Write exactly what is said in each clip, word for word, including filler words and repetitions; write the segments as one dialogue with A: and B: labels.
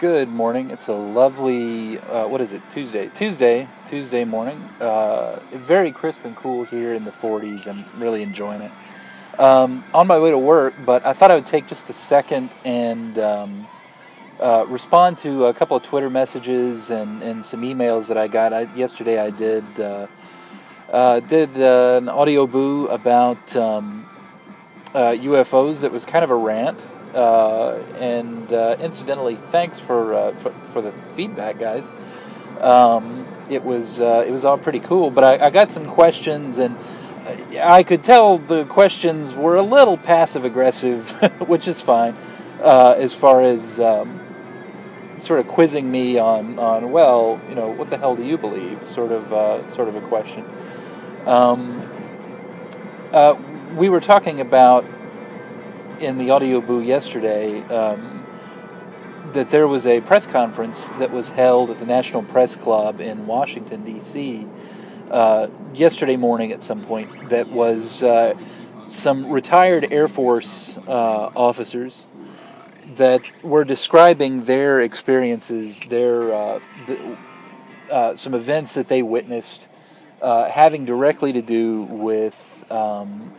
A: Good morning. It's a lovely, uh, what is it, Tuesday? Tuesday, Tuesday morning. Uh, very crisp and cool here in the forties. I'm really enjoying it. Um, on my way to work, but I thought I would take just a second and um, uh, respond to a couple of Twitter messages and, and some emails that I got. I, yesterday I did uh, uh, did uh, an audio boo about um, uh, U F Os that was kind of a rant. Uh, and uh, incidentally, thanks for, uh, for for the feedback, guys. Um, it was uh, it was all pretty cool, but I, I got some questions, and I could tell the questions were a little passive aggressive, which is fine, uh, as far as um, sort of quizzing me on, on well, you know, what the hell do you believe? Sort of uh, sort of a question. Um, uh, we were talking about in the audio boo yesterday um, that there was a press conference that was held at the National Press Club in Washington, D C uh, yesterday morning at some point that was uh, some retired Air Force uh, officers that were describing their experiences, their uh, the, uh, some events that they witnessed uh, having directly to do with um,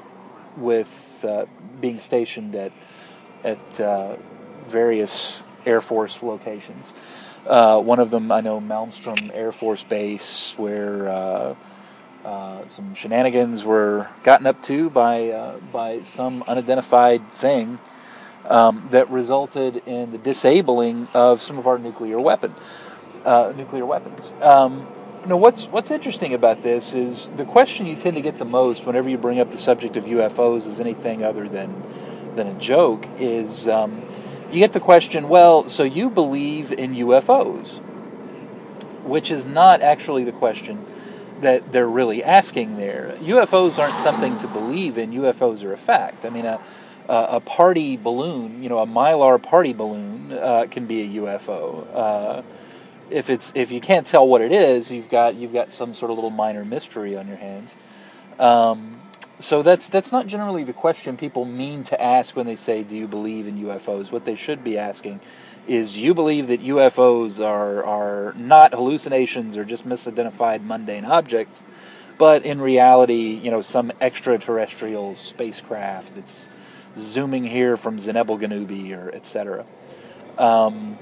A: with uh, being stationed at at uh, various Air Force locations. Uh, one of them, I know, Malmstrom Air Force Base, where uh, uh, some shenanigans were gotten up to by uh, by some unidentified thing um, that resulted in the disabling of some of our nuclear weapon uh, nuclear weapons. Um, You know, what's what's interesting about this is the question you tend to get the most whenever you bring up the subject of U F Os as anything other than than a joke is um, you get the question, well, so you believe in U F Os, which is not actually the question that they're really asking there. U F Os aren't something to believe in. U F Os are a fact. I mean, a a, a party balloon, you know, a Mylar party balloon uh, can be a U F O. Uh, If it's if you can't tell what it is, you've got you've got some sort of little minor mystery on your hands. Um, so that's that's not generally the question people mean to ask when they say, "Do you believe in U F Os?" What they should be asking is, "Do you believe that U F Os are are not hallucinations or just misidentified mundane objects, but in reality, you know, some extraterrestrial spacecraft that's zooming here from Zenebel-Ganubi or et cetera" Um,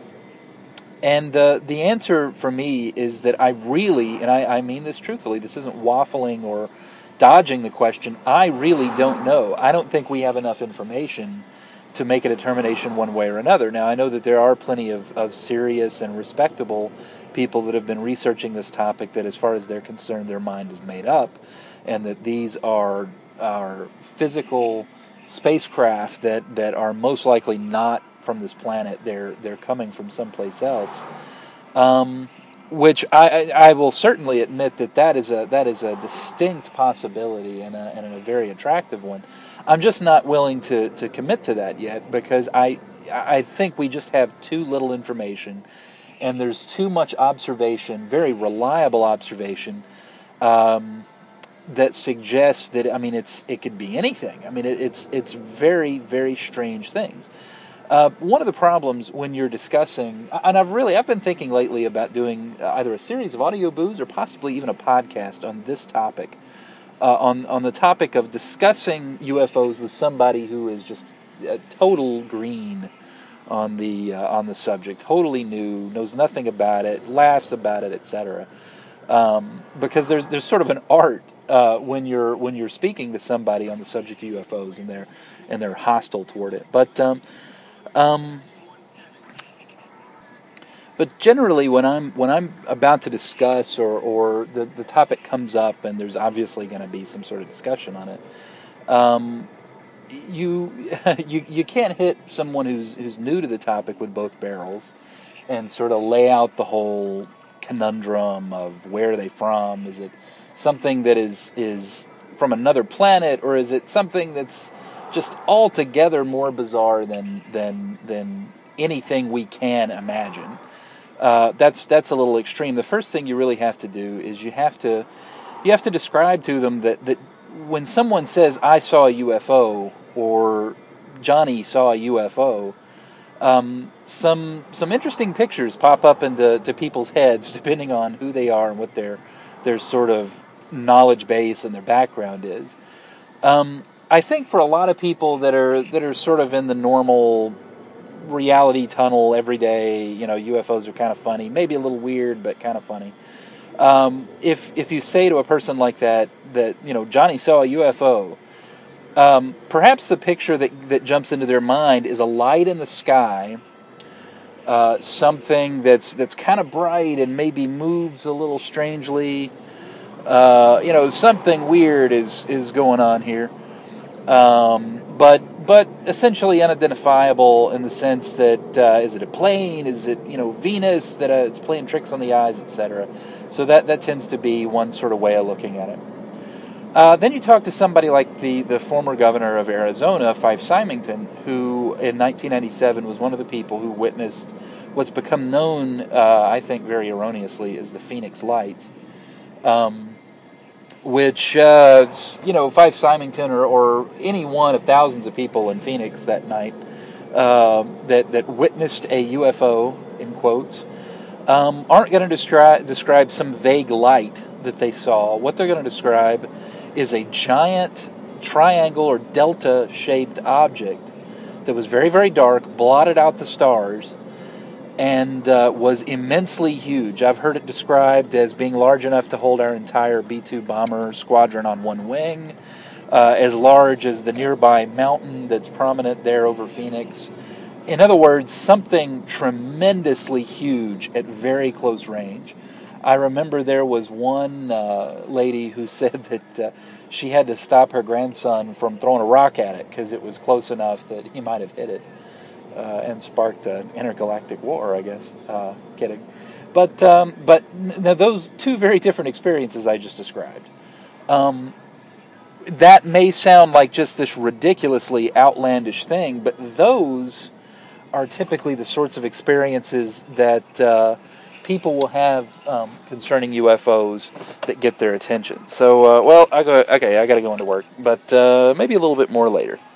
A: And the the answer for me is that I really, and I, I mean this truthfully, this isn't waffling or dodging the question, I really don't know. I don't think we have enough information to make a determination one way or another. Now, I know that there are plenty of, of serious and respectable people that have been researching this topic that as far as they're concerned, their mind is made up, and that these are, are physical spacecraft that, that are most likely not from this planet. They're they're coming from someplace else, um, which I, I I will certainly admit that that is a that is a distinct possibility and a, and a very attractive one. I'm just not willing to, to commit to that yet because I I think we just have too little information, and there's too much observation, very reliable observation, um, that suggests that I mean it's it could be anything. I mean it, it's it's very very strange things. Uh, one of the problems when you're discussing, and I've really, I've been thinking lately about doing either a series of audio boos or possibly even a podcast on this topic, uh, on on the topic of discussing U F Os with somebody who is just a total green on the uh, on the subject, totally new, knows nothing about it, laughs about it, et cetera. Um, because there's there's sort of an art uh, when you're when you're speaking to somebody on the subject of U F Os and they're and they're hostile toward it, but. Um, Um, but generally, when I'm when I'm about to discuss or, or the, the topic comes up and there's obviously going to be some sort of discussion on it, um, you you you can't hit someone who's who's new to the topic with both barrels and sort of lay out the whole conundrum of where are they from? Is it something that is is from another planet, or is it something that's just altogether more bizarre than than than anything we can imagine? Uh, that's that's a little extreme. The first thing you really have to do is you have to you have to describe to them that, that when someone says I saw a U F O or Johnny saw a U F O, um, some some interesting pictures pop up into to people's heads depending on who they are and what their their sort of knowledge base and their background is. Um, I think for a lot of people that are that are sort of in the normal reality tunnel every day, you know, U F Os are kind of funny, maybe a little weird, but kind of funny. Um, if if you say to a person like that that you know Johnny saw a U F O, um, perhaps the picture that that jumps into their mind is a light in the sky, uh, something that's that's kind of bright and maybe moves a little strangely. Uh, you know, something weird is is going on here. Um, but but essentially unidentifiable in the sense that uh, is it a plane? Is it you know Venus that uh, it's playing tricks on the eyes, et cetera. So that that tends to be one sort of way of looking at it. Uh, then you talk to somebody like the, the former governor of Arizona, Fife Symington, who in nineteen ninety-seven was one of the people who witnessed what's become known, uh, I think very erroneously, as the Phoenix Lights. Um, which, uh, you know, Fife Symington or, or any one of thousands of people in Phoenix that night uh, that, that witnessed a U F O, in quotes, um, aren't going to descri- describe some vague light that they saw. What they're going to describe is a giant triangle or delta-shaped object that was very, very dark, blotted out the stars, and uh, was immensely huge. I've heard it described as being large enough to hold our entire B two bomber squadron on one wing, uh, as large as the nearby mountain that's prominent there over Phoenix. In other words, something tremendously huge at very close range. I remember there was one uh, lady who said that uh, she had to stop her grandson from throwing a rock at it because it was close enough that he might have hit it. Uh, and sparked an intergalactic war, I guess. Uh, kidding, but um, but now those two very different experiences I just described. Um, that may sound like just this ridiculously outlandish thing, but those are typically the sorts of experiences that uh, people will have um, concerning U F Os that get their attention. So, uh, well, I go. Okay, I got to go into work, but uh, maybe a little bit more later.